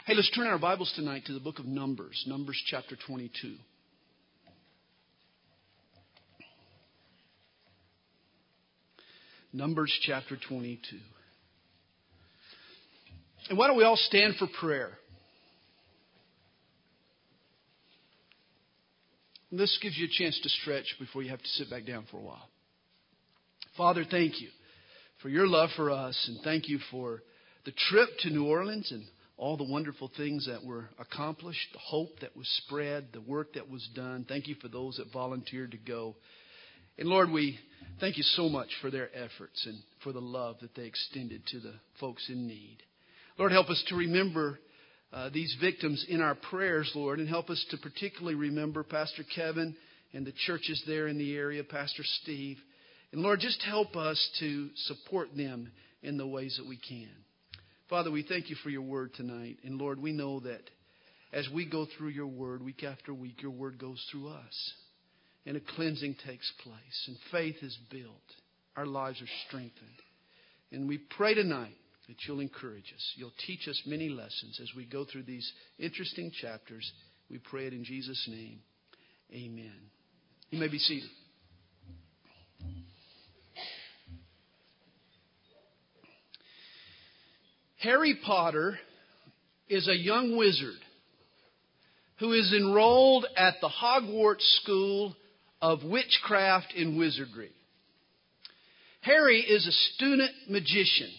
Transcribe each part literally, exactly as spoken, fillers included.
Hey, let's turn our Bibles tonight to the book of Numbers, Numbers chapter twenty-two. Numbers chapter twenty-two. And why don't we all stand for prayer? And this gives you a chance to stretch before you have to sit back down for a while. Father, thank you for your love for us, and thank you for the trip to New Orleans and all the wonderful things that were accomplished, the hope that was spread, the work that was done. Thank you for those that volunteered to go. And Lord, we thank you so much for their efforts and for the love that they extended to the folks in need. Lord, help us to remember uh, these victims in our prayers, Lord, and help us to particularly remember Pastor Kevin and the churches there in the area, Pastor Steve. And Lord, just help us to support them in the ways that we can. Father, we thank you for your word tonight. And Lord, we know that as we go through your word week after week, your word goes through us. And a cleansing takes place. And faith is built. Our lives are strengthened. And we pray tonight that you'll encourage us. You'll teach us many lessons as we go through these interesting chapters. We pray it in Jesus' name. Amen. You may be seated. Harry Potter is a young wizard who is enrolled at the Hogwarts School of Witchcraft and Wizardry. Harry is a student magician.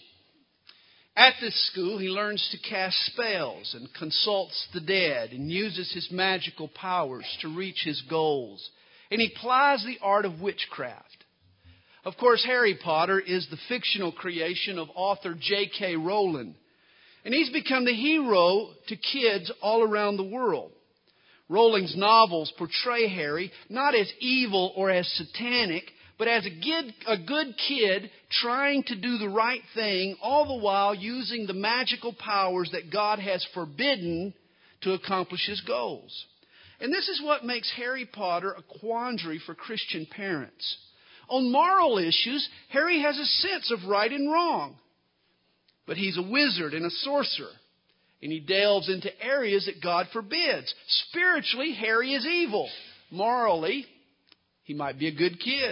At this school, he learns to cast spells and consults the dead and uses his magical powers to reach his goals. And he plies the art of witchcraft. Of course, Harry Potter is the fictional creation of author J K Rowling. And he's become the hero to kids all around the world. Rowling's novels portray Harry not as evil or as satanic, but as a good, a good kid trying to do the right thing, all the while using the magical powers that God has forbidden to accomplish his goals. And this is what makes Harry Potter a quandary for Christian parents. On moral issues, Harry has a sense of right and wrong. But he's a wizard and a sorcerer. And he delves into areas that God forbids. Spiritually, Harry is evil. Morally, he might be a good kid.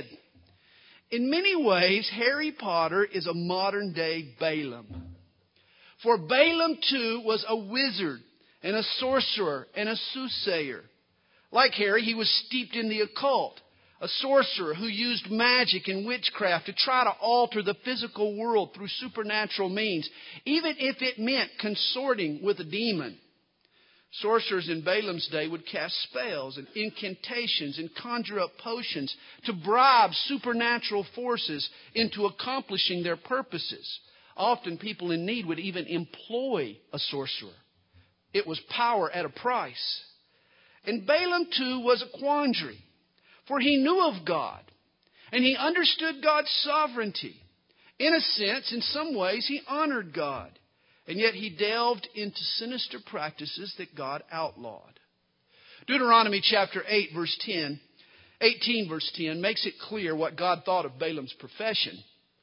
In many ways, Harry Potter is a modern-day Balaam. For Balaam, too, was a wizard and a sorcerer and a soothsayer. Like Harry, he was steeped in the occult. A sorcerer who used magic and witchcraft to try to alter the physical world through supernatural means, even if it meant consorting with a demon. Sorcerers in Balaam's day would cast spells and incantations and conjure up potions to bribe supernatural forces into accomplishing their purposes. Often people in need would even employ a sorcerer. It was power at a price. And Balaam, too, was a quandary. For he knew of God, and he understood God's sovereignty. In a sense, in some ways, he honored God. And yet he delved into sinister practices that God outlawed. Deuteronomy chapter eight, verse ten, eighteen, verse ten, makes it clear what God thought of Balaam's profession.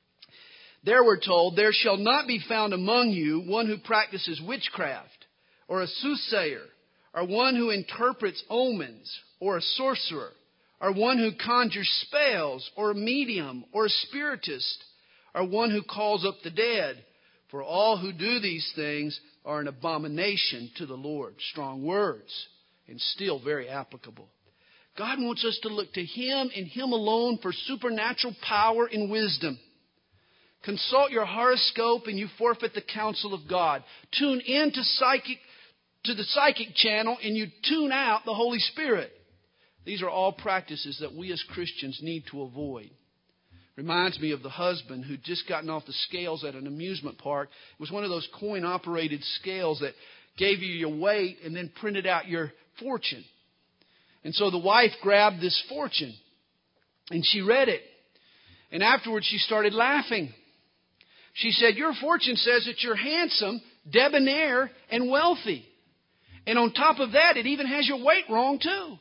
There we're told, "There shall not be found among you one who practices witchcraft, or a soothsayer, or one who interprets omens, or a sorcerer, or one who conjures spells, or a medium, or a spiritist, or one who calls up the dead. For all who do these things are an abomination to the Lord." Strong words, and still very applicable. God wants us to look to Him and Him alone for supernatural power and wisdom. Consult your horoscope and you forfeit the counsel of God. Tune in to, psychic, to the psychic channel and you tune out the Holy Spirit. These are all practices that we as Christians need to avoid. Reminds me of the husband who'd just gotten off the scales at an amusement park. It was one of those coin-operated scales that gave you your weight and then printed out your fortune. And so the wife grabbed this fortune and she read it. And afterwards she started laughing. She said, "Your fortune says that you're handsome, debonair, and wealthy. And on top of that, it even has your weight wrong too."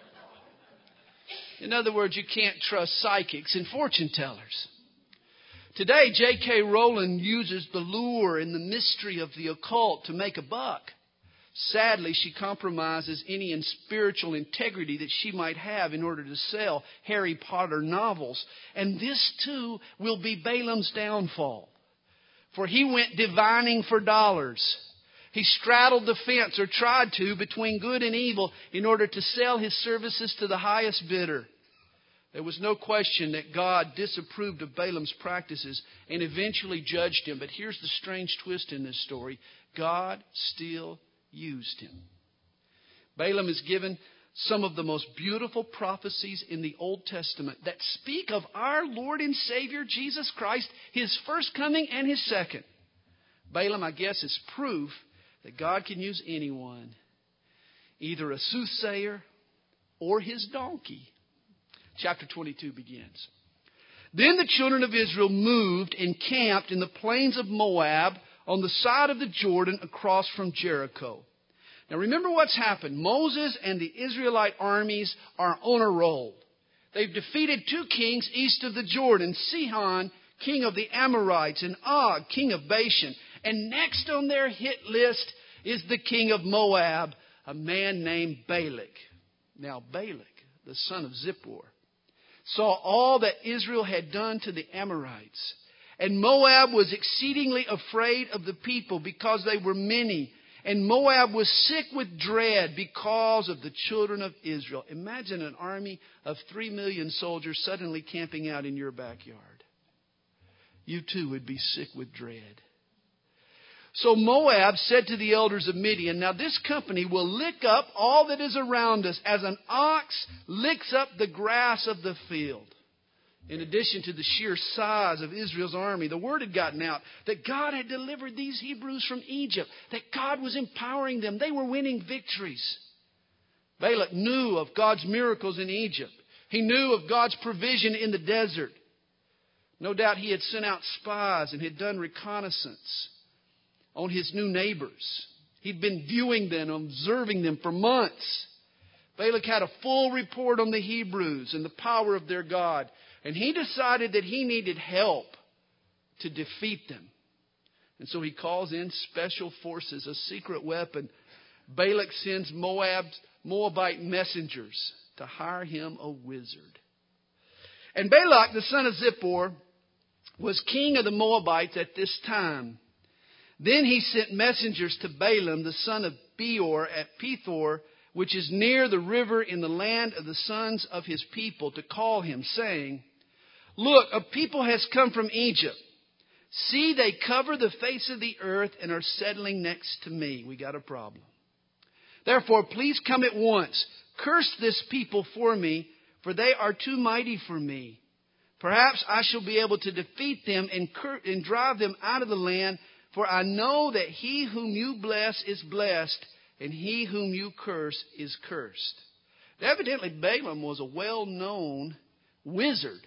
In other words, you can't trust psychics and fortune tellers. Today, J K. Rowling uses the lure and the mystery of the occult to make a buck. Sadly, she compromises any in spiritual integrity that she might have in order to sell Harry Potter novels. And this, too, will be Balaam's downfall. For he went divining for dollars. He straddled the fence, or tried to, between good and evil in order to sell his services to the highest bidder. There was no question that God disapproved of Balaam's practices and eventually judged him. But here's the strange twist in this story. God still used him. Balaam is given some of the most beautiful prophecies in the Old Testament that speak of our Lord and Savior Jesus Christ, His first coming and His second. Balaam, I guess, is proof that God can use anyone, either a soothsayer or his donkey. Chapter twenty-two begins. Then the children of Israel moved and camped in the plains of Moab on the side of the Jordan across from Jericho. Now remember what's happened. Moses and the Israelite armies are on a roll. They've defeated two kings east of the Jordan, Sihon, king of the Amorites, and Og, king of Bashan. And next on their hit list is the king of Moab, a man named Balak. Now Balak, the son of Zippor, saw all that Israel had done to the Amorites. And Moab was exceedingly afraid of the people because they were many. And Moab was sick with dread because of the children of Israel. Imagine an army of three million soldiers suddenly camping out in your backyard. You too would be sick with dread. So Moab said to the elders of Midian, now this company will lick up all that is around us as an ox licks up the grass of the field. In addition to the sheer size of Israel's army, the word had gotten out that God had delivered these Hebrews from Egypt, that God was empowering them. They were winning victories. Balak knew of God's miracles in Egypt. He knew of God's provision in the desert. No doubt he had sent out spies and had done reconnaissance on his new neighbors. He'd been viewing them, observing them for months. Balak had a full report on the Hebrews and the power of their God. And he decided that he needed help to defeat them. And so he calls in special forces, a secret weapon. Balak sends Moab's Moabite messengers to hire him a wizard. And Balak, the son of Zippor, was king of the Moabites at this time. Then he sent messengers to Balaam, the son of Beor, at Pethor, which is near the river in the land of the sons of his people, to call him, saying, look, a people has come from Egypt. See, they cover the face of the earth and are settling next to me. We got a problem. Therefore, please come at once. Curse this people for me, for they are too mighty for me. Perhaps I shall be able to defeat them and, cur- and drive them out of the land, for I know that he whom you bless is blessed, and he whom you curse is cursed. Evidently, Balaam was a well-known wizard.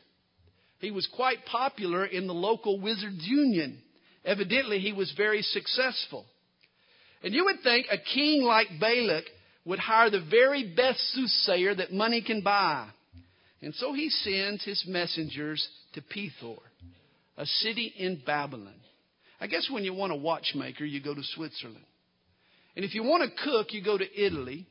He was quite popular in the local wizards' union. Evidently, he was very successful. And you would think a king like Balak would hire the very best soothsayer that money can buy. And so he sends his messengers to Pethor, a city in Babylon. I guess when you want a watchmaker, you go to Switzerland. And if you want to cook, you go to Italy.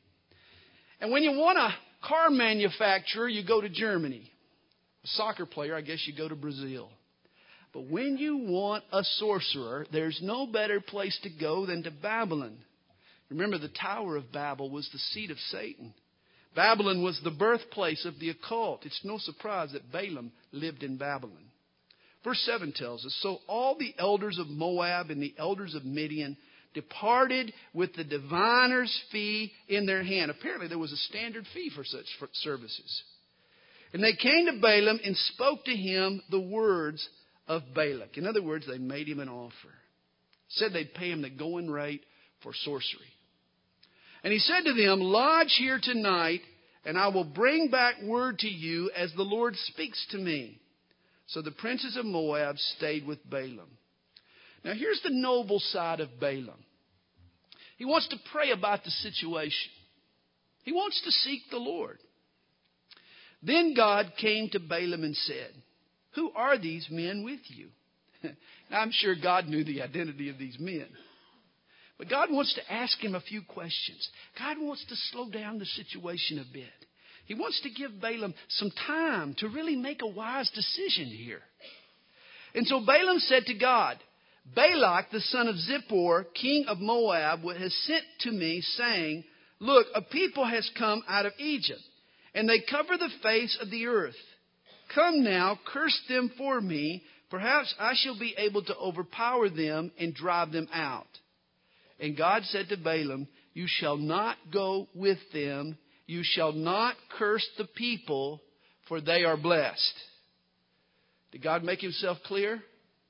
And when you want a car manufacturer, you go to Germany. A soccer player, I guess you go to Brazil. But when you want a sorcerer, there's no better place to go than to Babylon. Remember, the Tower of Babel was the seat of Satan. Babylon was the birthplace of the occult. It's no surprise that Balaam lived in Babylon. Verse seven tells us, so all the elders of Moab and the elders of Midian departed with the diviner's fee in their hand. Apparently there was a standard fee for such services. And they came to Balaam and spoke to him the words of Balak. In other words, they made him an offer. Said they'd pay him the going rate for sorcery. And he said to them, lodge here tonight, and I will bring back word to you as the Lord speaks to me. So the princes of Moab stayed with Balaam. Now here's the noble side of Balaam. He wants to pray about the situation. He wants to seek the Lord. Then God came to Balaam and said, who are these men with you? Now, I'm sure God knew the identity of these men. But God wants to ask him a few questions. God wants to slow down the situation a bit. He wants to give Balaam some time to really make a wise decision here. And so Balaam said to God, Balak, the son of Zippor, king of Moab, has sent to me, saying, look, a people has come out of Egypt, and they cover the face of the earth. Come now, curse them for me. Perhaps I shall be able to overpower them and drive them out. And God said to Balaam, you shall not go with them. You shall not curse the people, for they are blessed. Did God make himself clear?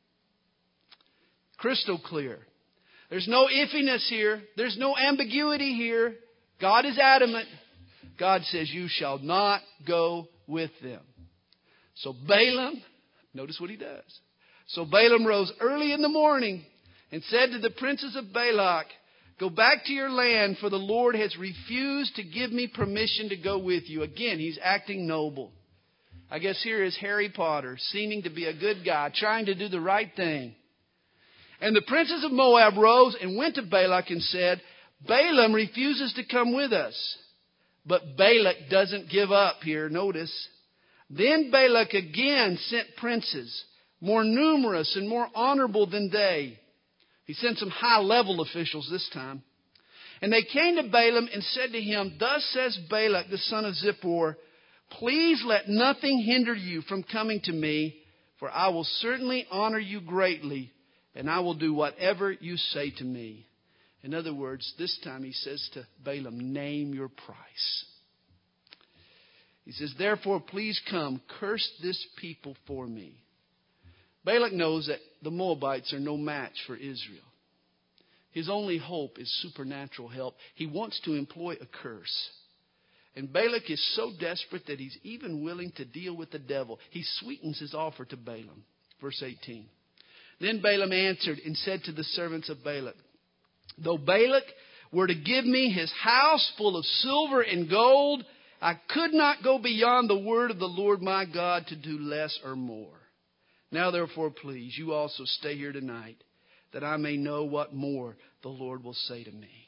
Crystal clear. There's no iffiness here. There's no ambiguity here. God is adamant. God says, you shall not go with them. So Balaam, notice what he does. So Balaam rose early in the morning and said to the princes of Balak, go back to your land, for the Lord has refused to give me permission to go with you. Again, he's acting noble. I guess here is Harry Potter, seeming to be a good guy, trying to do the right thing. And the princes of Moab rose and went to Balak and said, Balaam refuses to come with us. But Balak doesn't give up here, notice. Then Balak again sent princes, more numerous and more honorable than they. He sent some high-level officials this time. And they came to Balaam and said to him, thus says Balak, the son of Zippor, please let nothing hinder you from coming to me, for I will certainly honor you greatly, and I will do whatever you say to me. In other words, this time he says to Balaam, name your price. He says, therefore, please come, curse this people for me. Balak knows that the Moabites are no match for Israel. His only hope is supernatural help. He wants to employ a curse. And Balak is so desperate that he's even willing to deal with the devil. He sweetens his offer to Balaam. Verse eighteen. Then Balaam answered and said to the servants of Balak, though Balak were to give me his house full of silver and gold, I could not go beyond the word of the Lord my God to do less or more. Now therefore, please, you also stay here tonight, that I may know what more the Lord will say to me.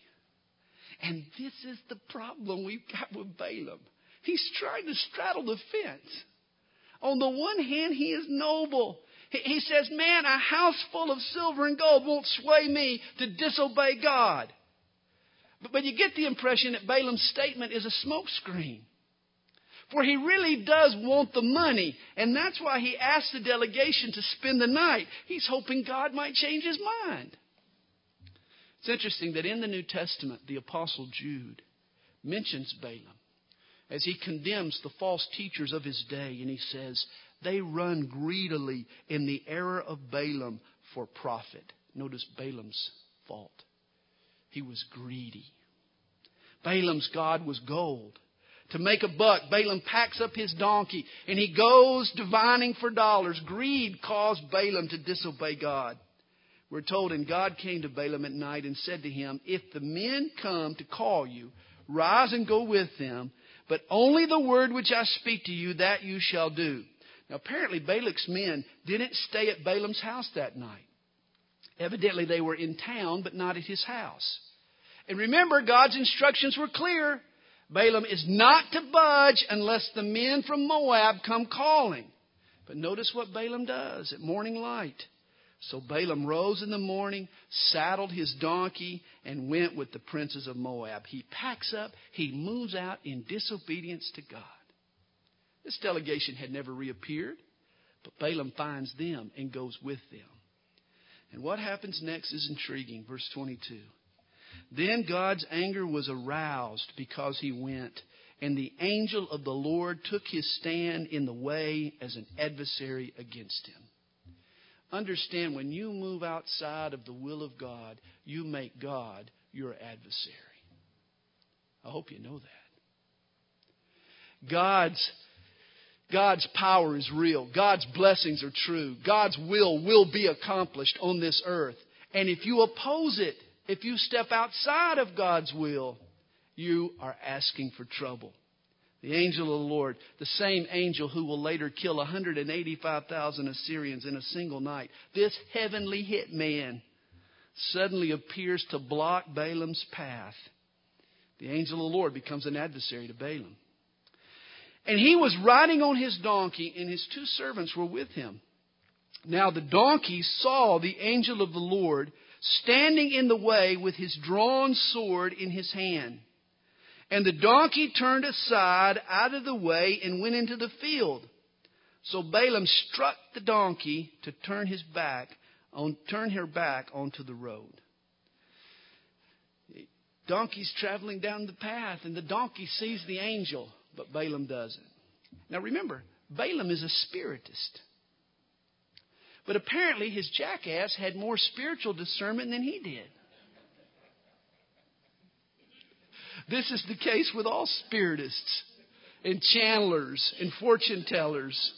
And this is the problem we've got with Balaam. He's trying to straddle the fence. On the one hand, he is noble. He says, man, a house full of silver and gold won't sway me to disobey God. But, but you get the impression that Balaam's statement is a smokescreen. For he really does want the money. And that's why he asked the delegation to spend the night. He's hoping God might change his mind. It's interesting that in the New Testament, the Apostle Jude mentions Balaam as he condemns the false teachers of his day. And he says, they run greedily in the error of Balaam for profit. Notice Balaam's fault. He was greedy. Balaam's God was gold. To make a buck, Balaam packs up his donkey and he goes divining for dollars. Greed caused Balaam to disobey God. We're told, and God came to Balaam at night and said to him, if the men come to call you, rise and go with them, but only the word which I speak to you, that you shall do. Now apparently Balak's men didn't stay at Balaam's house that night. Evidently they were in town, but not at his house. And remember, God's instructions were clear. Balaam is not to budge unless the men from Moab come calling. But notice what Balaam does at morning light. So Balaam rose in the morning, saddled his donkey, and went with the princes of Moab. He packs up, he moves out in disobedience to God. This delegation had never reappeared, but Balaam finds them and goes with them. And what happens next is intriguing. Verse twenty-two. Then God's anger was aroused because he went, and the angel of the Lord took his stand in the way as an adversary against him. Understand, when you move outside of the will of God, you make God your adversary. I hope you know that. God's, God's power is real. God's blessings are true. God's will will be accomplished on this earth. And if you oppose it, if you step outside of God's will, you are asking for trouble. The angel of the Lord, the same angel who will later kill one hundred eighty-five thousand Assyrians in a single night. This heavenly hitman suddenly appears to block Balaam's path. The angel of the Lord becomes an adversary to Balaam. And he was riding on his donkey, and his two servants were with him. Now the donkey saw the angel of the Lord standing in the way with his drawn sword in his hand. And the donkey turned aside out of the way and went into the field. So Balaam struck the donkey to turn his back on, turn her back onto the road. The donkey's traveling down the path, and the donkey sees the angel, but Balaam doesn't. Now remember, Balaam is a spiritist. But apparently his jackass had more spiritual discernment than he did. This is the case with all spiritists and channelers and fortune tellers.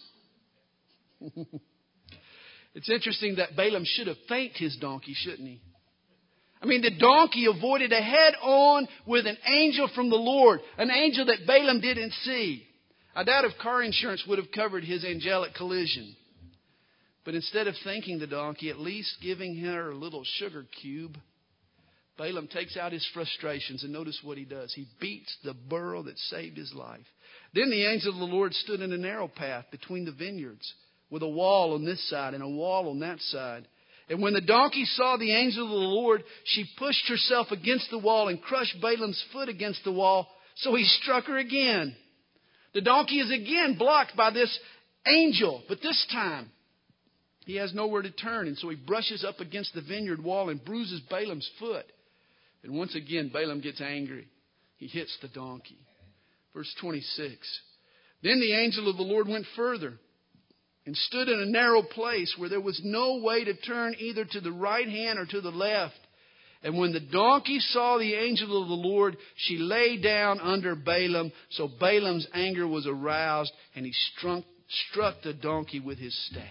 It's interesting that Balaam should have thanked his donkey, shouldn't he? I mean, the donkey avoided a head-on with an angel from the Lord, an angel that Balaam didn't see. I doubt if car insurance would have covered his angelic collision. But instead of thanking the donkey, at least giving her a little sugar cube, Balaam takes out his frustrations, and notice what he does. He beats the burro that saved his life. Then the angel of the Lord stood in a narrow path between the vineyards, with a wall on this side and a wall on that side. And when the donkey saw the angel of the Lord, she pushed herself against the wall and crushed Balaam's foot against the wall, so he struck her again. The donkey is again blocked by this angel, but this time he has nowhere to turn, and so he brushes up against the vineyard wall and bruises Balaam's foot. And once again, Balaam gets angry. He hits the donkey. Verse twenty-six. Then the angel of the Lord went further and stood in a narrow place where there was no way to turn either to the right hand or to the left. And when the donkey saw the angel of the Lord, she lay down under Balaam. So Balaam's anger was aroused, and he struck, struck the donkey with his staff.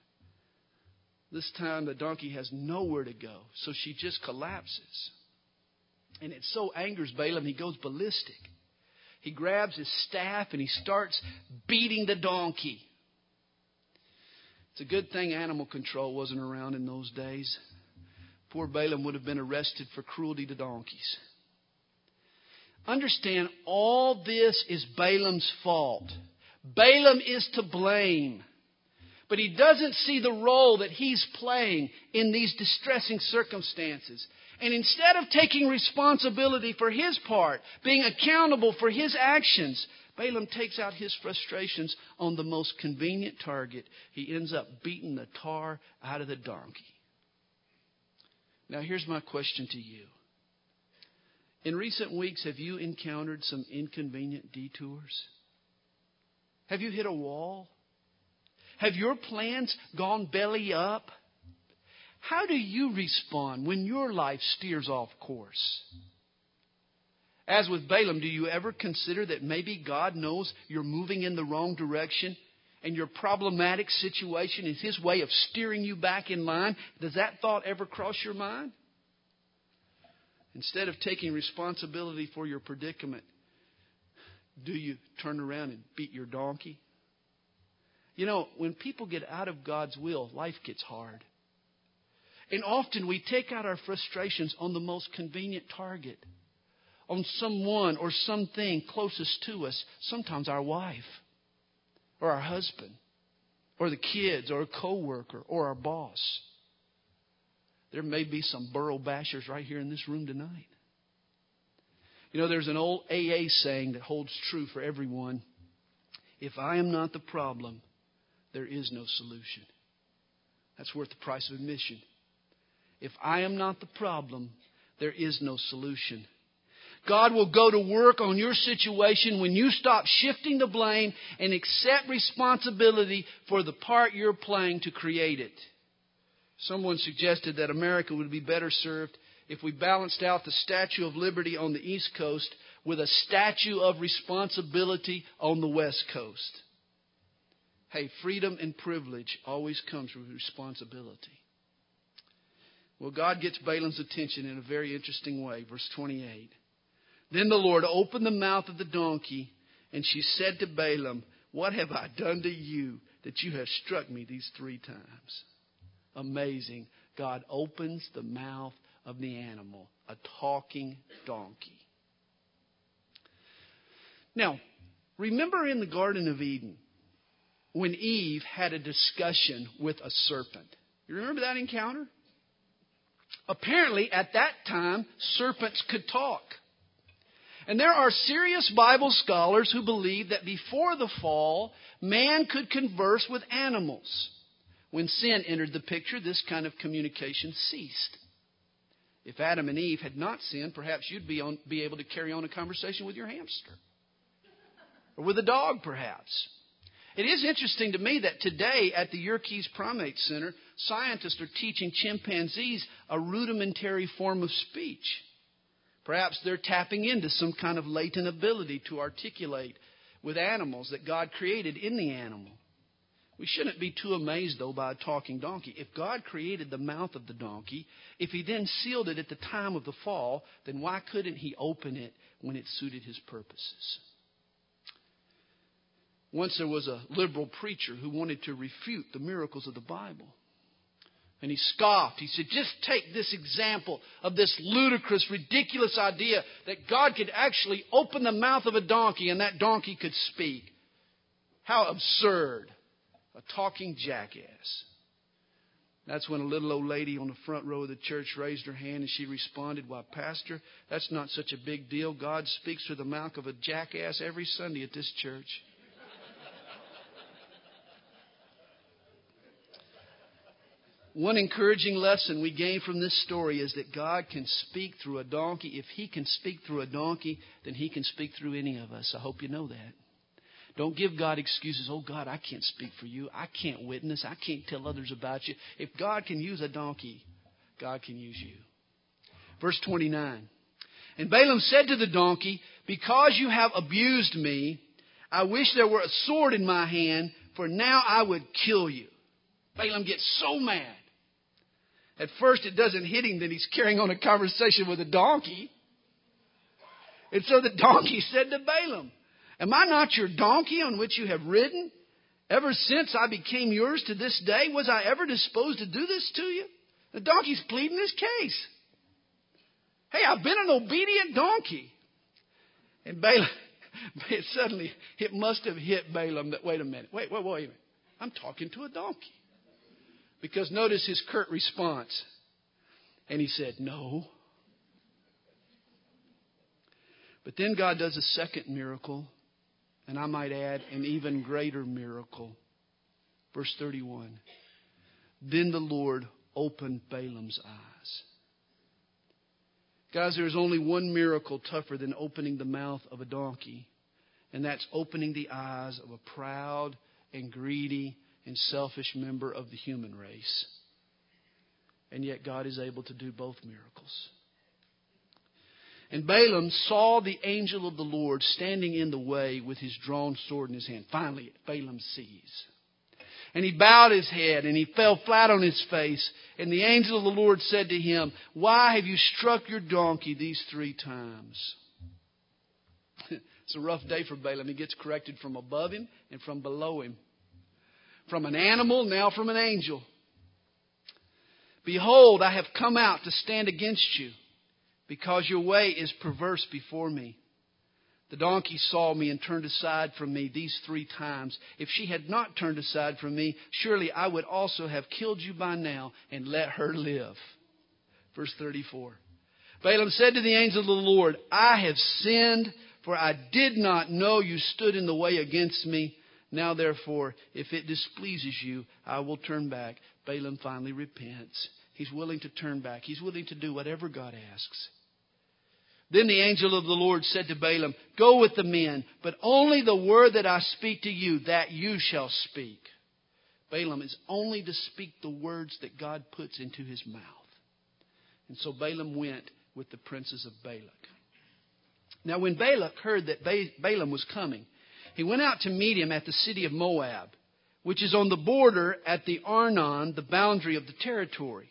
This time the donkey has nowhere to go, so she just collapses. And it so angers Balaam, he goes ballistic. He grabs his staff and he starts beating the donkey. It's a good thing animal control wasn't around in those days. Poor Balaam would have been arrested for cruelty to donkeys. Understand, all this is Balaam's fault. Balaam is to blame. But he doesn't see the role that he's playing in these distressing circumstances. And instead of taking responsibility for his part, being accountable for his actions, Balaam takes out his frustrations on the most convenient target. He ends up beating the tar out of the donkey. Now here's my question to you. In recent weeks, have you encountered some inconvenient detours? Have you hit a wall? Have your plans gone belly up? How do you respond when your life steers off course? As with Balaam, do you ever consider that maybe God knows you're moving in the wrong direction and your problematic situation is His way of steering you back in line? Does that thought ever cross your mind? Instead of taking responsibility for your predicament, do you turn around and beat your donkey? You know, when people get out of God's will, life gets hard. And often we take out our frustrations on the most convenient target, on someone or something closest to us, sometimes our wife or our husband or the kids or a coworker or our boss. There may be some burro bashers right here in this room tonight. You know, there's an old A A saying that holds true for everyone. If I am not the problem, there is no solution. That's worth the price of admission. If I am not the problem, there is no solution. God will go to work on your situation when you stop shifting the blame and accept responsibility for the part you're playing to create it. Someone suggested that America would be better served if we balanced out the Statue of Liberty on the East Coast with a statue of responsibility on the West Coast. Hey, freedom and privilege always comes with responsibility. Well, God gets Balaam's attention in a very interesting way. Verse twenty-eight. Then the Lord opened the mouth of the donkey, And she said to Balaam, what have I done to you that you have struck me these three times? Amazing. God opens the mouth of the animal, a talking donkey. Now, remember in the Garden of Eden when Eve had a discussion with a serpent? You remember that encounter? Apparently, at that time, serpents could talk. And there are serious Bible scholars who believe that before the fall, man could converse with animals. When sin entered the picture, this kind of communication ceased. If Adam and Eve had not sinned, perhaps you'd be, on, be able to carry on a conversation with your hamster. Or with a dog, perhaps. It is interesting to me that today at the Yerkes Primate Center, scientists are teaching chimpanzees a rudimentary form of speech. Perhaps they're tapping into some kind of latent ability to articulate with animals that God created in the animal. We shouldn't be too amazed, though, by a talking donkey. If God created the mouth of the donkey, if He then sealed it at the time of the fall, then why couldn't He open it when it suited His purposes? Once there was a liberal preacher who wanted to refute the miracles of the Bible. And he scoffed. He said, just take this example of this ludicrous, ridiculous idea that God could actually open the mouth of a donkey and that donkey could speak. How absurd. A talking jackass. That's when a little old lady on the front row of the church raised her hand and she responded, why, Pastor, that's not such a big deal. God speaks through the mouth of a jackass every Sunday at this church. One encouraging lesson we gain from this story is that God can speak through a donkey. If He can speak through a donkey, then He can speak through any of us. I hope you know that. Don't give God excuses. Oh, God, I can't speak for you. I can't witness. I can't tell others about you. If God can use a donkey, God can use you. Verse twenty-nine. And Balaam said to the donkey, because you have abused me, I wish there were a sword in my hand, for now I would kill you. Balaam gets so mad. At first it doesn't hit him that he's carrying on a conversation with a donkey. And so the donkey said to Balaam, am I not your donkey on which you have ridden? Ever since I became yours to this day, was I ever disposed to do this to you? The donkey's pleading his case. Hey, I've been an obedient donkey. And Balaam, suddenly it must have hit Balaam that, wait a minute, wait, wait, wait a minute. I'm talking to a donkey. Because notice his curt response. And he said, no. But then God does a second miracle. And I might add, an even greater miracle. Verse thirty-one. Then the Lord opened Balaam's eyes. Guys, there's only one miracle tougher than opening the mouth of a donkey. And that's opening the eyes of a proud and greedy and selfish member of the human race. And yet God is able to do both miracles. And Balaam saw the angel of the Lord standing in the way with his drawn sword in his hand. Finally, Balaam sees. And he bowed his head and he fell flat on his face. And the angel of the Lord said to him, why have you struck your donkey these three times? It's a rough day for Balaam. He gets corrected from above him and from below him. From an animal, now from an angel. Behold, I have come out to stand against you, because your way is perverse before me. The donkey saw me and turned aside from me these three times. If she had not turned aside from me, surely I would also have killed you by now and let her live. Verse thirty-four. Balaam said to the angel of the Lord, I have sinned, for I did not know you stood in the way against me. Now, therefore, if it displeases you, I will turn back. Balaam finally repents. He's willing to turn back. He's willing to do whatever God asks. Then the angel of the Lord said to Balaam, go with the men, but only the word that I speak to you, that you shall speak. Balaam is only to speak the words that God puts into his mouth. And so Balaam went with the princes of Balak. Now, when Balak heard that Balaam was coming, he went out to meet him at the city of Moab, which is on the border at the Arnon, the boundary of the territory.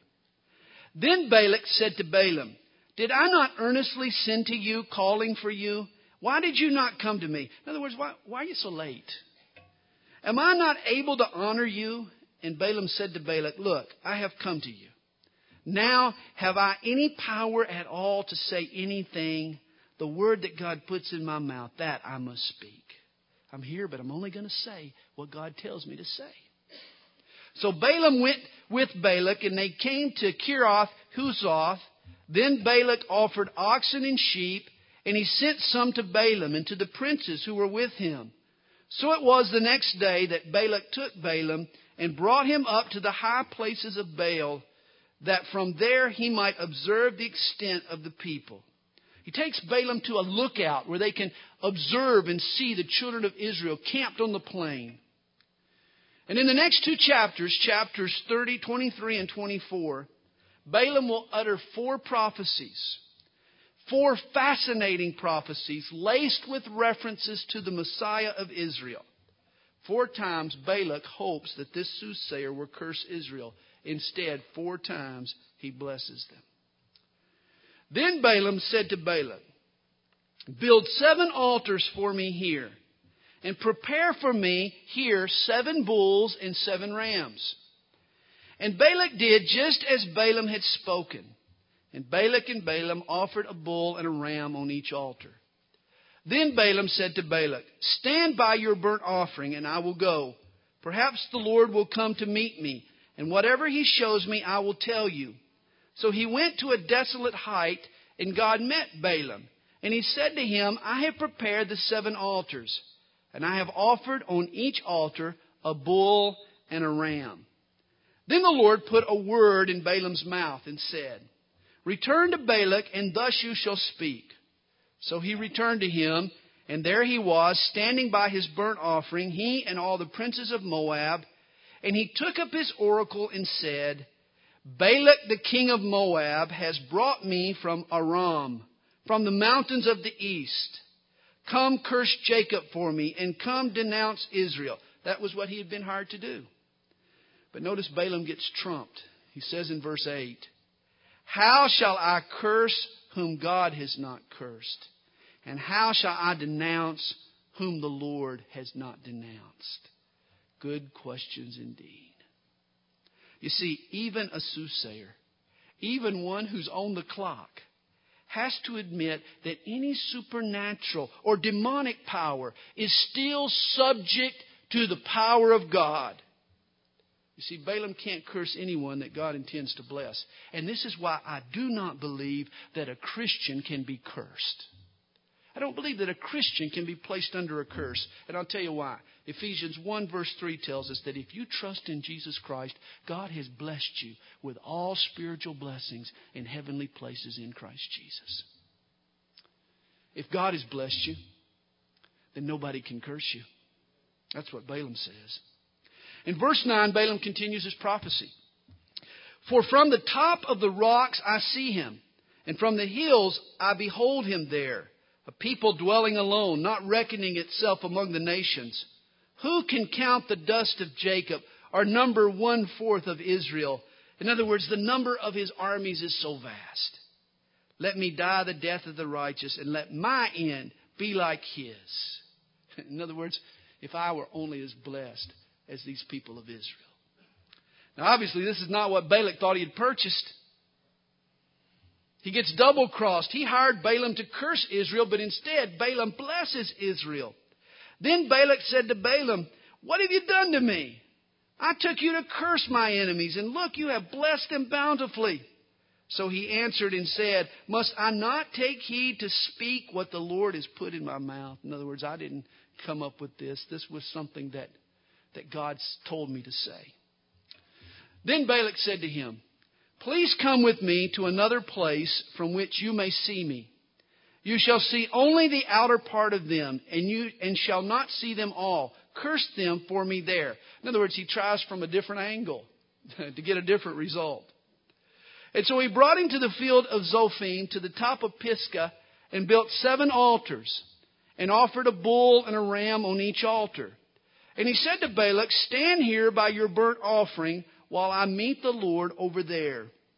Then Balak said to Balaam, did I not earnestly send to you, calling for you? Why did you not come to me? In other words, why, why are you so late? Am I not able to honor you? And Balaam said to Balak, look, I have come to you. Now have I any power at all to say anything? The word that God puts in my mouth, that I must speak. I'm here, but I'm only going to say what God tells me to say. So Balaam went with Balak, and they came to Kiriath Huzoth. Then Balak offered oxen and sheep, and he sent some to Balaam and to the princes who were with him. So it was the next day that Balak took Balaam and brought him up to the high places of Baal, that from there he might observe the extent of the people. He takes Balaam to a lookout where they can observe and see the children of Israel camped on the plain. And in the next two chapters, chapters thirty, twenty-three, and twenty-four, Balaam will utter four prophecies. Four fascinating prophecies laced with references to the Messiah of Israel. Four times Balak hopes that this soothsayer will curse Israel. Instead, four times he blesses them. Then Balaam said to Balak, build seven altars for me here, and prepare for me here seven bulls and seven rams. And Balak did just as Balaam had spoken. And Balak and Balaam offered a bull and a ram on each altar. Then Balaam said to Balak, stand by your burnt offering, and I will go. Perhaps the Lord will come to meet me, and whatever he shows me, I will tell you. So he went to a desolate height, and God met Balaam. And he said to him, I have prepared the seven altars, and I have offered on each altar a bull and a ram. Then the Lord put a word in Balaam's mouth and said, return to Balak, and thus you shall speak. So he returned to him, and there he was, standing by his burnt offering, he and all the princes of Moab. And he took up his oracle and said, Balak the king of Moab has brought me from Aram, from the mountains of the east. Come curse Jacob for me, and come denounce Israel. That was what he had been hired to do. But notice Balaam gets trumped. He says in verse eight, how shall I curse whom God has not cursed? And how shall I denounce whom the Lord has not denounced? Good questions indeed. You see, even a soothsayer, even one who's on the clock, has to admit that any supernatural or demonic power is still subject to the power of God. You see, Balaam can't curse anyone that God intends to bless. And this is why I do not believe that a Christian can be cursed. I don't believe that a Christian can be placed under a curse. And I'll tell you why. Ephesians one verse three tells us that if you trust in Jesus Christ, God has blessed you with all spiritual blessings in heavenly places in Christ Jesus. If God has blessed you, then nobody can curse you. That's what Balaam says. In verse nine, Balaam continues his prophecy. For from the top of the rocks I see him, and from the hills I behold him there, a people dwelling alone, not reckoning itself among the nations. Who can count the dust of Jacob, or number one-fourth of Israel? In other words, the number of his armies is so vast. Let me die the death of the righteous, and let my end be like his. In other words, if I were only as blessed as these people of Israel. Now, obviously, this is not what Balak thought he had purchased. He gets double-crossed. He hired Balaam to curse Israel, but instead, Balaam blesses Israel. Then Balak said to Balaam, what have you done to me? I took you to curse my enemies, and look, you have blessed them bountifully. So he answered and said, must I not take heed to speak what the Lord has put in my mouth? In other words, I didn't come up with this. This was something that that God told me to say. Then Balak said to him, please come with me to another place from which you may see me. You shall see only the outer part of them, and you and shall not see them all. Curse them for me there. In other words, he tries from a different angle to get a different result. And so he brought him to the field of Zophim, to the top of Pisgah, and built seven altars, and offered a bull and a ram on each altar. And he said to Balak, stand here by your burnt offering while I meet the Lord over there.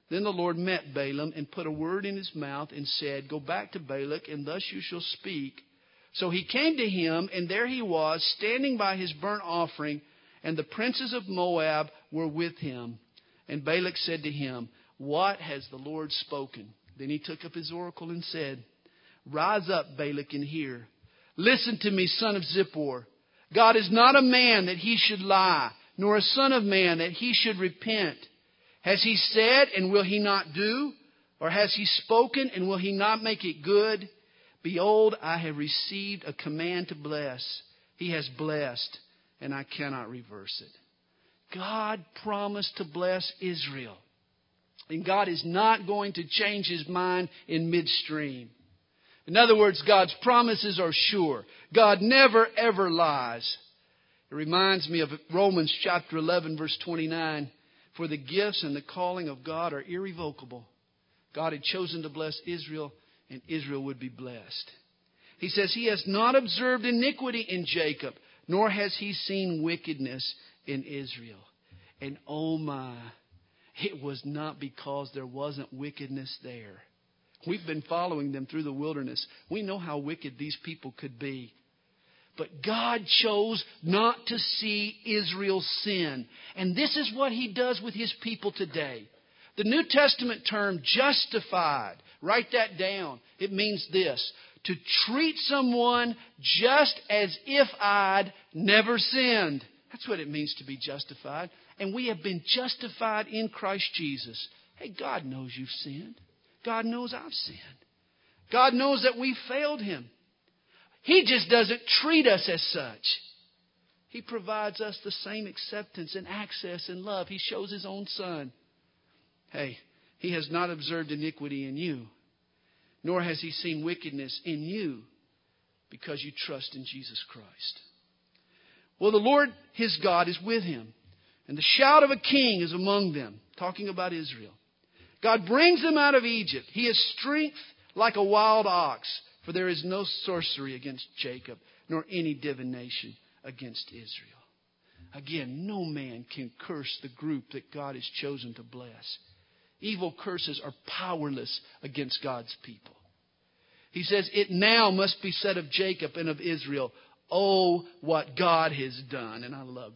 Then the Lord met Balaam and put a word in his mouth and said, Go back to Balak, and thus you shall speak. So he came to him, and there he was, standing by his burnt offering, and the princes of Moab were with him. And Balak said to him, What has the Lord spoken? Then he took up his oracle and said, Rise up, Balak, and hear. Listen to me, son of Zippor. God is not a man that he should lie, nor a son of man that he should repent. Has he said, and will he not do? Or has he spoken, and will he not make it good? Behold, I have received a command to bless. He has blessed, and I cannot reverse it. God promised to bless Israel. And God is not going to change his mind in midstream. In other words, God's promises are sure. God never, ever lies. It reminds me of Romans chapter eleven, verse twenty-nine. For the gifts and the calling of God are irrevocable. God had chosen to bless Israel, and Israel would be blessed. He says, He has not observed iniquity in Jacob, nor has He seen wickedness in Israel. And oh my, it was not because there wasn't wickedness there. We've been following them through the wilderness. We know how wicked these people could be. But God chose not to see Israel's sin. And this is what He does with His people today. The New Testament term justified, write that down. It means this: to treat someone just as if I'd never sinned. That's what it means to be justified. And we have been justified in Christ Jesus. Hey, God knows you've sinned. God knows I've sinned. God knows that we failed Him. He just doesn't treat us as such. He provides us the same acceptance and access and love. He shows His own Son. Hey, He has not observed iniquity in you, nor has He seen wickedness in you, because you trust in Jesus Christ. Well, the Lord, his God, is with him, and the shout of a king is among them, talking about Israel. God brings them out of Egypt. He has strength like a wild ox, for there is no sorcery against Jacob, nor any divination against Israel. Again, no man can curse the group that God has chosen to bless. Evil curses are powerless against God's people. He says, It now must be said of Jacob and of Israel, Oh, what God has done. And I love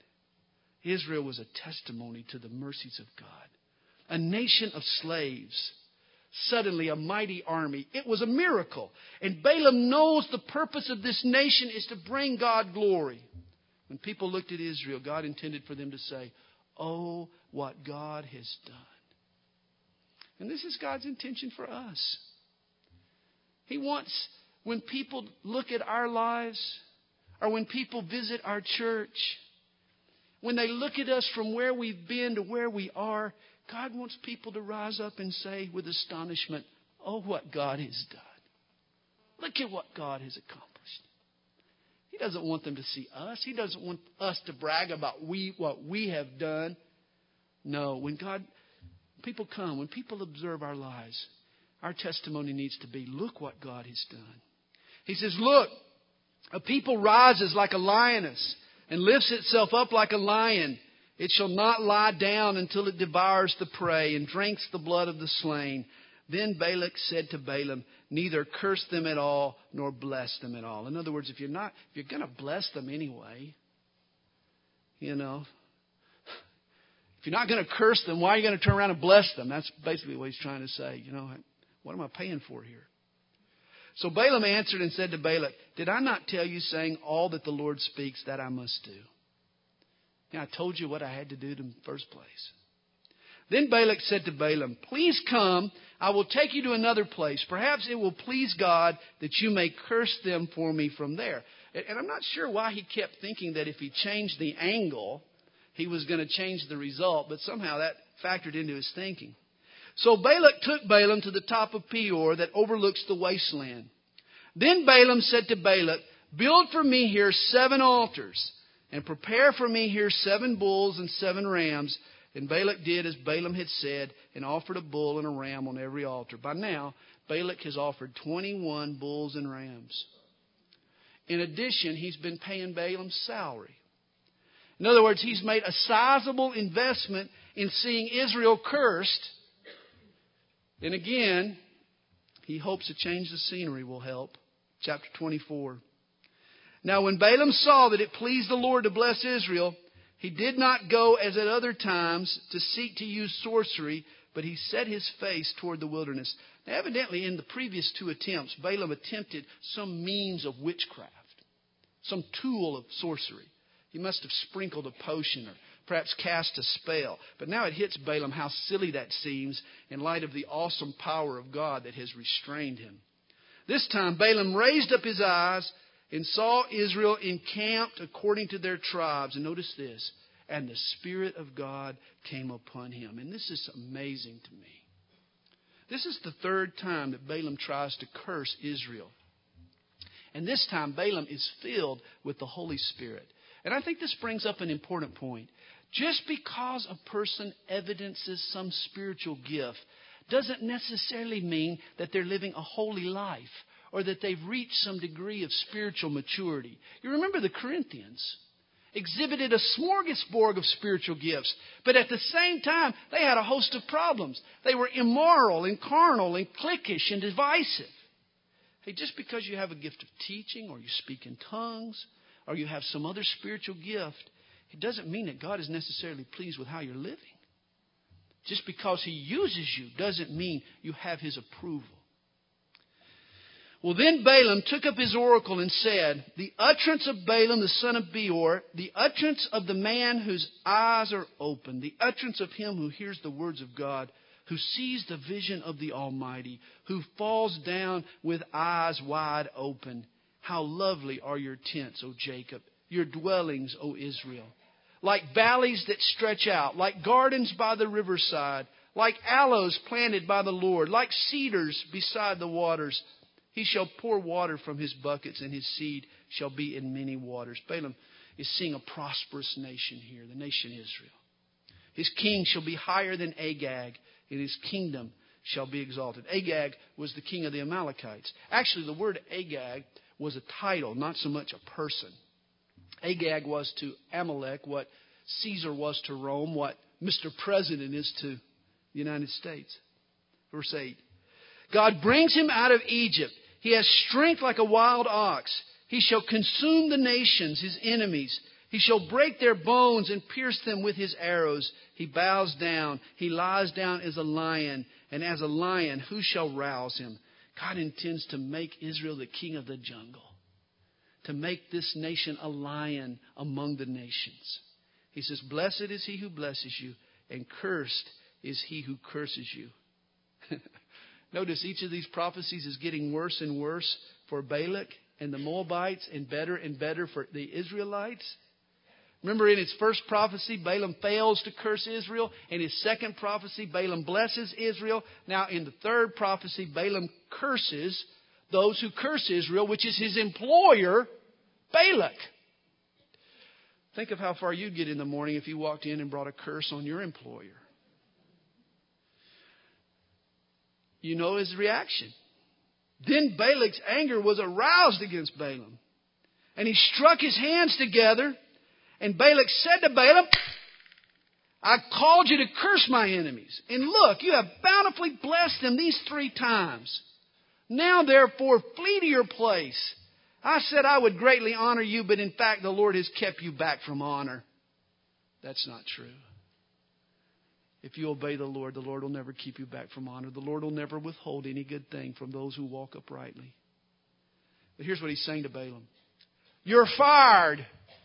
that. Israel was a testimony to the mercies of God. A nation of slaves. Suddenly a mighty army. It was a miracle. And Balaam knows the purpose of this nation is to bring God glory. When people looked at Israel, God intended for them to say, Oh, what God has done. And this is God's intention for us. He wants, when people look at our lives, or when people visit our church, when they look at us from where we've been to where we are, God wants people to rise up and say with astonishment, Oh, what God has done. Look at what God has accomplished. He doesn't want them to see us. He doesn't want us to brag about we what we have done. No, when God, people come, when people observe our lives, our testimony needs to be, look what God has done. He says, look, a people rises like a lioness and lifts itself up like a lion. It shall not lie down until it devours the prey and drinks the blood of the slain. Then Balak said to Balaam, neither curse them at all, nor bless them at all. In other words, if you're not, if you're going to bless them anyway, you know, if you're not going to curse them, why are you going to turn around and bless them? That's basically what he's trying to say. You know, what am I paying for here? So Balaam answered and said to Balak, did I not tell you, saying, all that the Lord speaks, that I must do? Yeah, I told you what I had to do in the first place. Then Balak said to Balaam, please come, I will take you to another place. Perhaps it will please God that you may curse them for me from there. And I'm not sure why he kept thinking that if he changed the angle, he was going to change the result. But somehow that factored into his thinking. So Balak took Balaam to the top of Peor that overlooks the wasteland. Then Balaam said to Balak, build for me here seven altars, and prepare for me here seven bulls and seven rams. And Balak did as Balaam had said, and offered a bull and a ram on every altar. By now, Balak has offered twenty-one bulls and rams. In addition, he's been paying Balaam's salary. In other words, he's made a sizable investment in seeing Israel cursed And again, he hopes a change of scenery will help. Chapter twenty-four. Now when Balaam saw that it pleased the Lord to bless Israel, he did not go as at other times to seek to use sorcery, but he set his face toward the wilderness. Now, evidently, in the previous two attempts, Balaam attempted some means of witchcraft, some tool of sorcery. He must have sprinkled a potion or perhaps cast a spell. But now it hits Balaam how silly that seems in light of the awesome power of God that has restrained him. This time, Balaam raised up his eyes and saw Israel encamped according to their tribes. And notice this. And the Spirit of God came upon him. And this is amazing to me. This is the third time that Balaam tries to curse Israel. And this time, Balaam is filled with the Holy Spirit. And I think this brings up an important point. Just because a person evidences some spiritual gift doesn't necessarily mean that they're living a holy life or that they've reached some degree of spiritual maturity. You remember the Corinthians exhibited a smorgasbord of spiritual gifts, but at the same time, they had a host of problems. They were immoral and carnal and cliquish and divisive. Hey, just because you have a gift of teaching or you speak in tongues or you have some other spiritual gift, it doesn't mean that God is necessarily pleased with how you're living. Just because He uses you doesn't mean you have His approval. Well, then Balaam took up his oracle and said, the utterance of Balaam, the son of Beor, the utterance of the man whose eyes are open, the utterance of him who hears the words of God, who sees the vision of the Almighty, who falls down with eyes wide open. How lovely are your tents, O Jacob, your dwellings, O Israel. Like valleys that stretch out, like gardens by the riverside, like aloes planted by the Lord, like cedars beside the waters. He shall pour water from his buckets, and his seed shall be in many waters. Balaam is seeing a prosperous nation here, the nation Israel. His king shall be higher than Agag, and his kingdom shall be exalted. Agag was the king of the Amalekites. Actually, the word Agag was a title, not so much a person. Agag was to Amalek what Caesar was to Rome, what Mister President is to the United States. Verse eight. God brings him out of Egypt. He has strength like a wild ox. He shall consume the nations, his enemies. He shall break their bones and pierce them with his arrows. He bows down. He lies down as a lion. And as a lion, who shall rouse him? God intends to make Israel the king of the jungle. To make this nation a lion among the nations. He says, blessed is he who blesses you, and cursed is he who curses you. Notice each of these prophecies is getting worse and worse for Balak and the Moabites and better and better for the Israelites. Remember in his first prophecy, Balaam fails to curse Israel. In his second prophecy, Balaam blesses Israel. Now in the third prophecy, Balaam curses those who curse Israel, which is his employer, Balak. Think of how far you'd get in the morning if you walked in and brought a curse on your employer. You know his reaction. Then Balak's anger was aroused against Balaam. And he struck his hands together. And Balak said to Balaam, I called you to curse my enemies. And look, you have bountifully blessed them these three times. Now therefore flee to your place. I said I would greatly honor you, but in fact the Lord has kept you back from honor. That's not true. If you obey the Lord, the Lord will never keep you back from honor. The Lord will never withhold any good thing from those who walk uprightly. But here's what he's saying to Balaam. You're fired.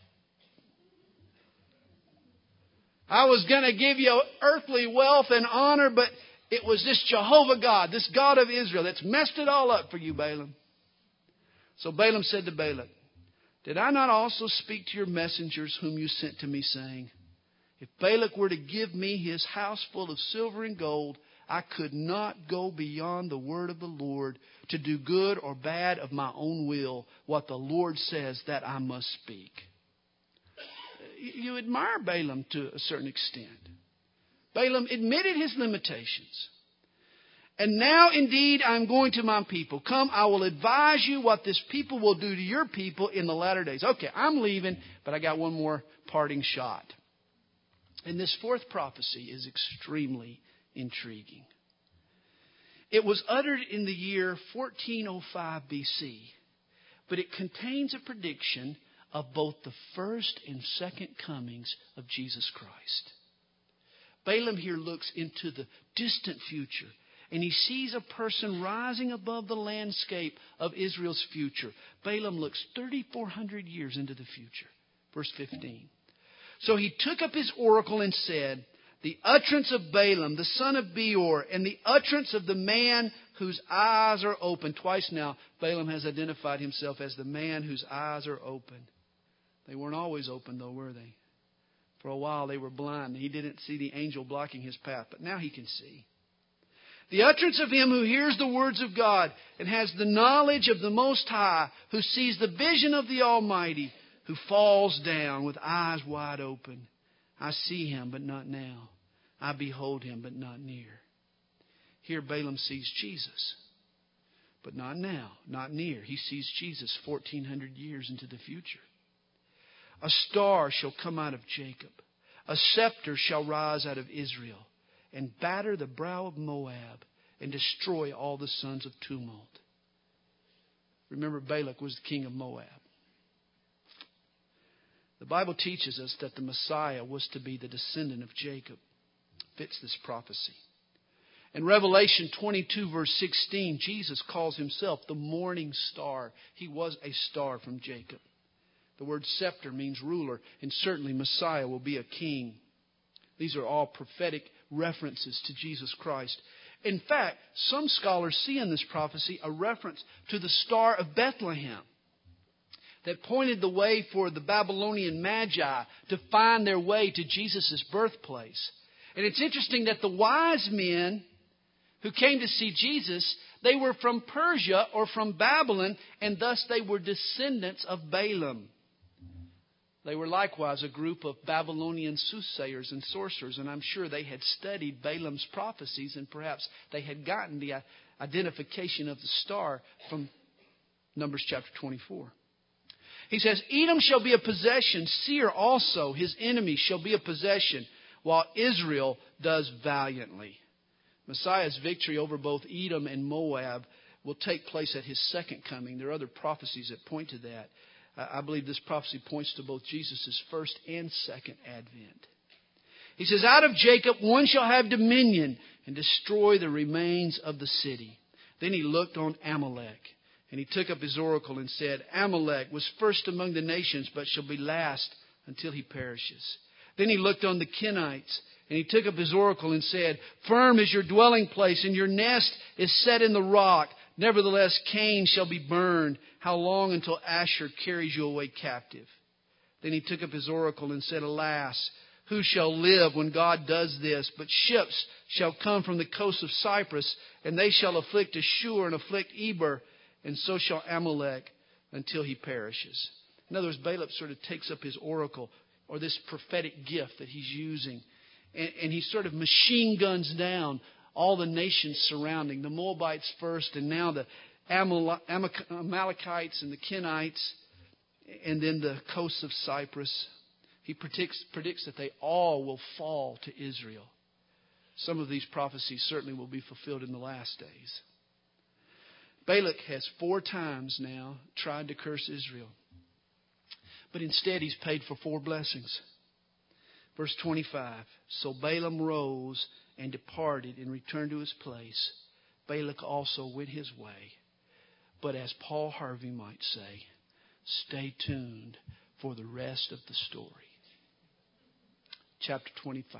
I was going to give you earthly wealth and honor, but it was this Jehovah God, this God of Israel, that's messed it all up for you, Balaam. So Balaam said to Balak, did I not also speak to your messengers whom you sent to me, saying, if Balak were to give me his house full of silver and gold, I could not go beyond the word of the Lord to do good or bad of my own will, what the Lord says that I must speak. You admire Balaam to a certain extent. Balaam admitted his limitations. And now indeed I'm going to my people. Come, I will advise you what this people will do to your people in the latter days. Okay, I'm leaving, but I got one more parting shot. And this fourth prophecy is extremely intriguing. It was uttered in the year fourteen oh five B C, but it contains a prediction of both the first and second comings of Jesus Christ. Balaam here looks into the distant future, and he sees a person rising above the landscape of Israel's future. Balaam looks thirty-four hundred years into the future. Verse fifteen. So he took up his oracle and said, the utterance of Balaam, the son of Beor, and the utterance of the man whose eyes are open. Twice now, Balaam has identified himself as the man whose eyes are open. They weren't always open, though, were they? For a while, they were blind. He didn't see the angel blocking his path, but now he can see. The utterance of him who hears the words of God and has the knowledge of the Most High, who sees the vision of the Almighty, who falls down with eyes wide open. I see him, but not now. I behold him, but not near. Here Balaam sees Jesus, but not now, not near. He sees Jesus fourteen hundred years into the future. A star shall come out of Jacob. A scepter shall rise out of Israel, and batter the brow of Moab, and destroy all the sons of tumult. Remember, Balak was the king of Moab. The Bible teaches us that the Messiah was to be the descendant of Jacob. Fits this prophecy. In Revelation twenty-two, verse sixteen, Jesus calls himself the morning star. He was a star from Jacob. The word scepter means ruler, and certainly Messiah will be a king. These are all prophetic references to Jesus Christ. In fact, some scholars see in this prophecy a reference to the Star of Bethlehem that pointed the way for the Babylonian Magi to find their way to Jesus' birthplace. And it's interesting that the wise men who came to see Jesus, they were from Persia or from Babylon, and thus they were descendants of Balaam. They were likewise a group of Babylonian soothsayers and sorcerers, and I'm sure they had studied Balaam's prophecies, and perhaps they had gotten the identification of the star from Numbers chapter twenty-four. He says, Edom shall be a possession, Seir also, his enemy, shall be a possession, while Israel does valiantly. Messiah's victory over both Edom and Moab will take place at his second coming. There are other prophecies that point to that. I believe this prophecy points to both Jesus' first and second advent. He says, out of Jacob one shall have dominion and destroy the remains of the city. Then he looked on Amalek, and he took up his oracle and said, Amalek was first among the nations, but shall be last until he perishes. Then he looked on the Kenites, and he took up his oracle and said, firm is your dwelling place, and your nest is set in the rock. Nevertheless, Cain shall be burned. How long until Asher carries you away captive? Then he took up his oracle and said, alas, who shall live when God does this? But ships shall come from the coast of Cyprus, and they shall afflict Ashur and afflict Eber, and so shall Amalek until he perishes. In other words, Balaam sort of takes up his oracle, or this prophetic gift that he's using, and, and he sort of machine guns down all the nations surrounding, the Moabites first, and now the Amalekites and the Kenites, and then the coasts of Cyprus. He predicts, predicts that they all will fall to Israel. Some of these prophecies certainly will be fulfilled in the last days. Balak has four times now tried to curse Israel, but instead he's paid for four blessings. Verse twenty-five, so Balaam rose and departed and returned to his place. Balak also went his way. But as Paul Harvey might say, stay tuned for the rest of the story. Chapter twenty-five.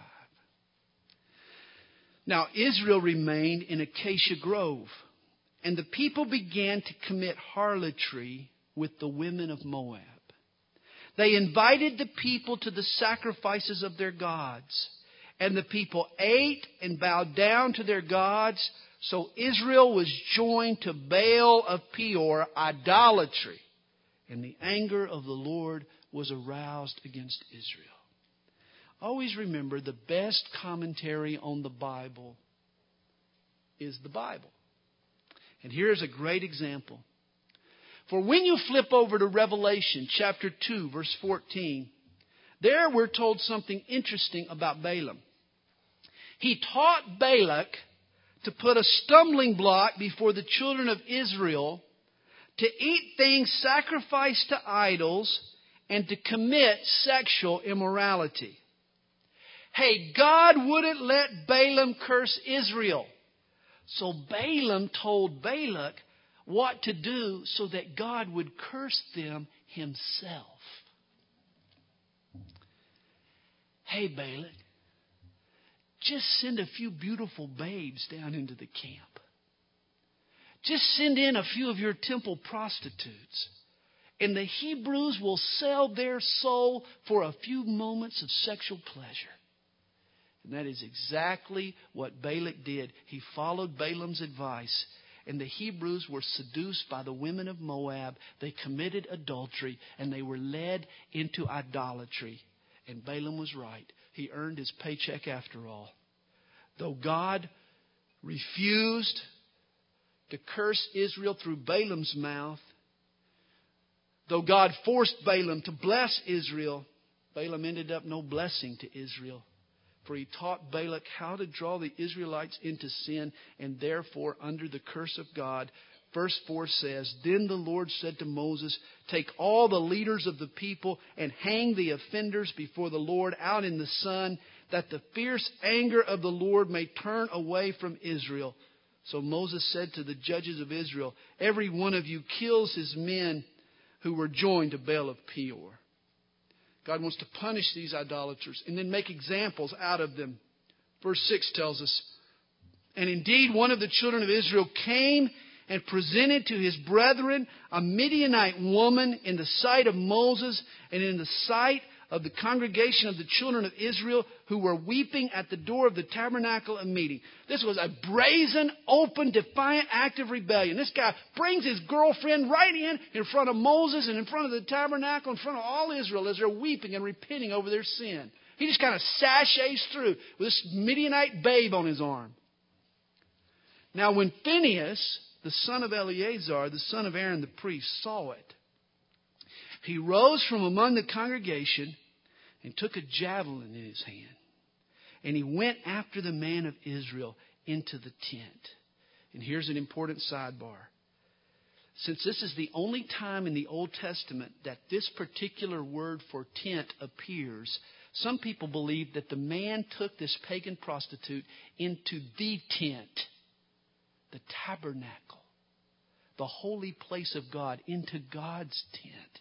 Now Israel remained in Acacia Grove, and the people began to commit harlotry with the women of Moab. They invited the people to the sacrifices of their gods, and the people ate and bowed down to their gods. So Israel was joined to Baal of Peor, idolatry, and the anger of the Lord was aroused against Israel. Always remember, the best commentary on the Bible is the Bible. And here's a great example. For when you flip over to Revelation chapter two, verse fourteen, there we're told something interesting about Balaam. He taught Balak to put a stumbling block before the children of Israel to eat things sacrificed to idols and to commit sexual immorality. Hey, God wouldn't let Balaam curse Israel. So Balaam told Balak what to do so that God would curse them himself. Hey, Balak, just send a few beautiful babes down into the camp. Just send in a few of your temple prostitutes. And the Hebrews will sell their soul for a few moments of sexual pleasure. And that is exactly what Balak did. He followed Balaam's advice. And the Hebrews were seduced by the women of Moab. They committed adultery. And they were led into idolatry. And Balaam was right. He earned his paycheck after all. Though God refused to curse Israel through Balaam's mouth, though God forced Balaam to bless Israel, Balaam ended up no blessing to Israel. For he taught Balak how to draw the Israelites into sin and therefore under the curse of God. Verse four says, Then the Lord said to Moses, Take all the leaders of the people and hang the offenders before the Lord out in the sun, that the fierce anger of the Lord may turn away from Israel. So Moses said to the judges of Israel, Every one of you kills his men who were joined to Baal of Peor. God wants to punish these idolaters and then make examples out of them. Verse six tells us, And indeed one of the children of Israel came and presented to his brethren a Midianite woman in the sight of Moses and in the sight of the congregation of the children of Israel who were weeping at the door of the tabernacle of meeting. This was a brazen, open, defiant act of rebellion. This guy brings his girlfriend right in, in front of Moses and in front of the tabernacle, in front of all Israel as they're weeping and repenting over their sin. He just kind of sashays through with this Midianite babe on his arm. Now when Phinehas, the son of Eleazar, the son of Aaron the priest, saw it, he rose from among the congregation and took a javelin in his hand. And he went after the man of Israel into the tent. And here's an important sidebar. Since this is the only time in the Old Testament that this particular word for tent appears, some people believe that the man took this pagan prostitute into the tent, the tabernacle, the holy place of God, into God's tent.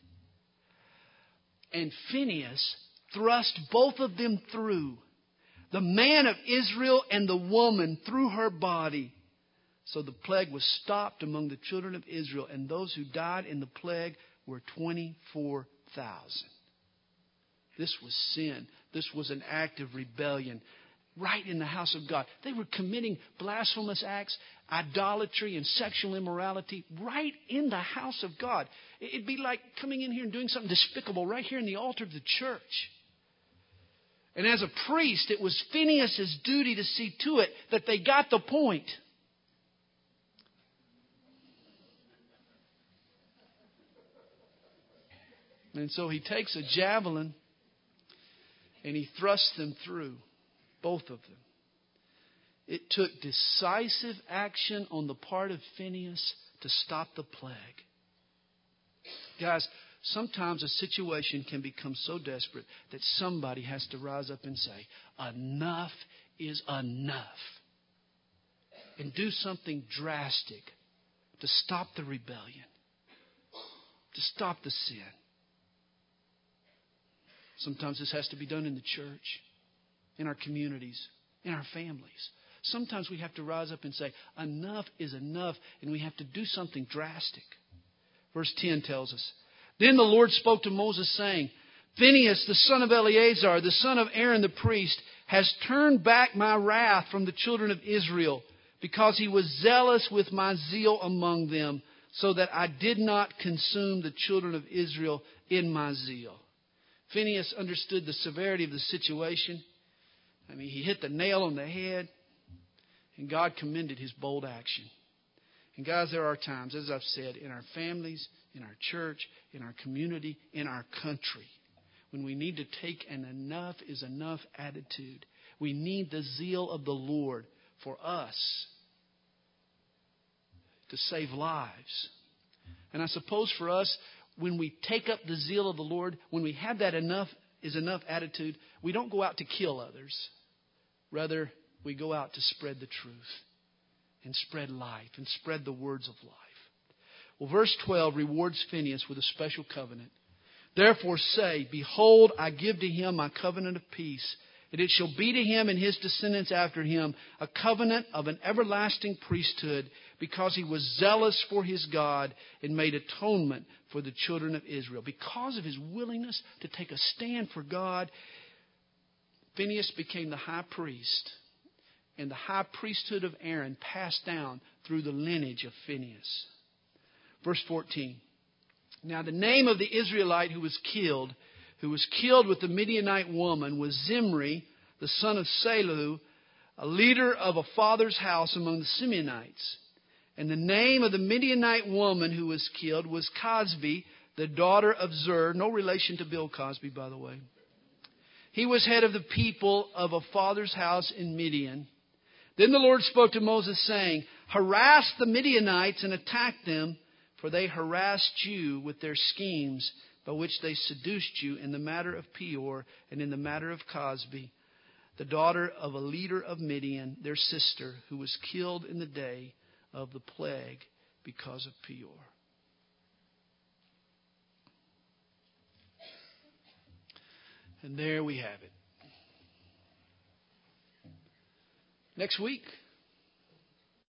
And Phinehas thrust both of them through, the man of Israel and the woman through her body. So the plague was stopped among the children of Israel, and those who died in the plague were twenty-four thousand. This was sin. This was an act of rebellion right in the house of God. They were committing blasphemous acts, idolatry and sexual immorality right in the house of God. It'd be like coming in here and doing something despicable right here in the altar of the church. And as a priest, it was Phinehas' duty to see to it that they got the point. And so he takes a javelin and he thrusts them through, both of them. It took decisive action on the part of Phinehas to stop the plague. Guys, sometimes a situation can become so desperate that somebody has to rise up and say, enough is enough. And do something drastic to stop the rebellion, to stop the sin. Sometimes this has to be done in the church, in our communities, in our families. Sometimes we have to rise up and say, enough is enough, and we have to do something drastic. Verse ten tells us, Then the Lord spoke to Moses, saying, Phinehas, the son of Eleazar, the son of Aaron the priest, has turned back my wrath from the children of Israel, because he was zealous with my zeal among them, so that I did not consume the children of Israel in my zeal. Phinehas understood the severity of the situation. I mean, he hit the nail on the head, and God commended his bold action. And guys, there are times, as I've said, in our families, in our church, in our community, in our country, when we need to take an enough is enough attitude. We need the zeal of the Lord for us to save lives. And I suppose for us, when we take up the zeal of the Lord, when we have that enough is enough attitude, we don't go out to kill others. Rather, we go out to spread the truth and spread life and spread the words of life. Well, verse twelve rewards Phinehas with a special covenant. Therefore say, behold, I give to him my covenant of peace, and it shall be to him and his descendants after him a covenant of an everlasting priesthood, because he was zealous for his God and made atonement for the children of Israel. Because of his willingness to take a stand for God, Phinehas became the high priest, and the high priesthood of Aaron passed down through the lineage of Phinehas. Verse fourteen. Now the name of the Israelite who was killed, who was killed with the Midianite woman, was Zimri, the son of Salu, a leader of a father's house among the Simeonites. And the name of the Midianite woman who was killed was Cosbi, the daughter of Zer. No relation to Bill Cosby, by the way. He was head of the people of a father's house in Midian. Then the Lord spoke to Moses, saying, harass the Midianites and attack them, for they harassed you with their schemes, by which they seduced you in the matter of Peor and in the matter of Cosbi, the daughter of a leader of Midian, their sister, who was killed in the day of the plague because of Peor. And there we have it. Next week,